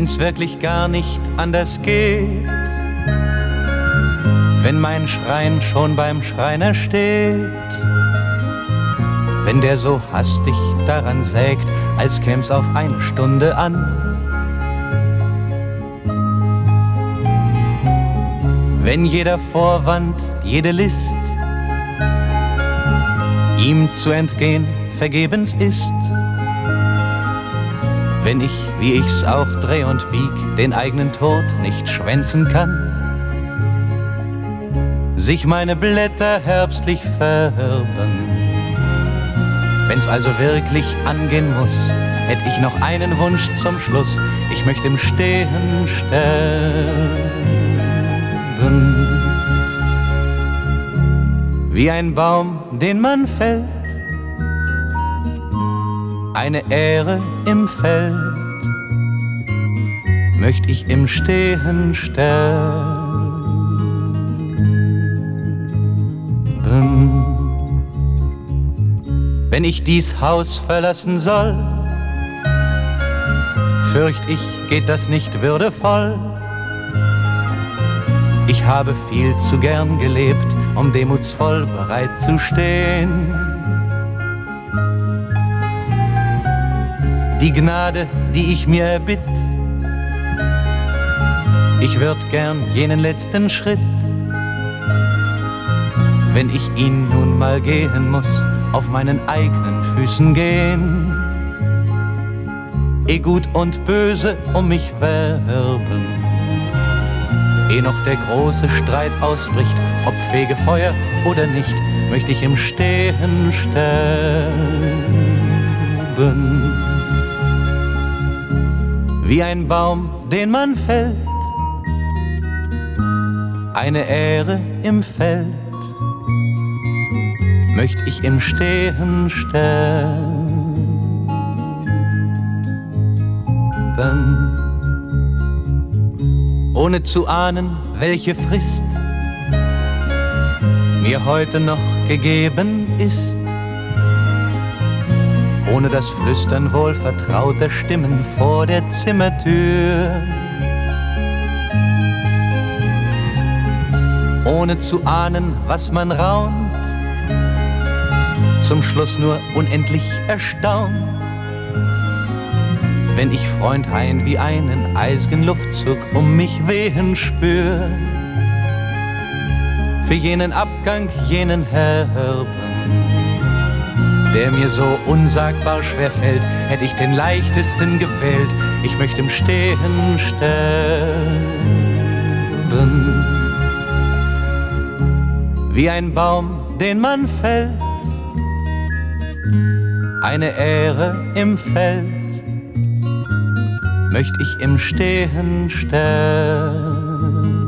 wenn's wirklich gar nicht anders geht, wenn mein Schrein schon beim Schreiner steht, wenn der so hastig daran sägt, als käm's auf eine Stunde an, wenn jeder Vorwand, jede List ihm zu entgehen vergebens ist, wenn ich, wie ich's auch dreh und bieg, den eigenen Tod nicht schwänzen kann, sich meine Blätter herbstlich färben. Wenn's also wirklich angehen muss, hätt ich noch einen Wunsch zum Schluss: ich möchte im Stehen sterben. Wie ein Baum, den man fällt, eine Ähre im Feld, möcht ich im Stehen sterben. Wenn ich dies Haus verlassen soll, fürcht ich, geht das nicht würdevoll. Ich habe viel zu gern gelebt, um demutsvoll bereit zu stehen. Die Gnade, die ich mir erbitt, ich würd gern jenen letzten Schritt, wenn ich ihn nun mal gehen muss, auf meinen eigenen Füßen gehen. Gut und Böse um mich werben, noch der große Streit ausbricht, ob Fegefeuer oder nicht, möchte ich im Stehen sterben. Wie ein Baum, den man fällt, eine Ähre im Feld, möcht ich im Stehen sterben. Ohne zu ahnen, welche Frist mir heute noch gegeben ist, ohne das Flüstern wohlvertrauter Stimmen vor der Zimmertür, ohne zu ahnen, was man raunt, zum Schluss nur unendlich erstaunt, wenn ich Freund Hein wie einen eis'gen Luftzug um mich wehen spür. Für jenen Abgang, jenen herben, der mir so unsagbar schwer fällt, hätt ich den leichtesten gewählt: ich möchte im Stehen sterben. Wie ein Baum, den man fällt, eine Ähre im Feld, möcht ich im Stehen sterben.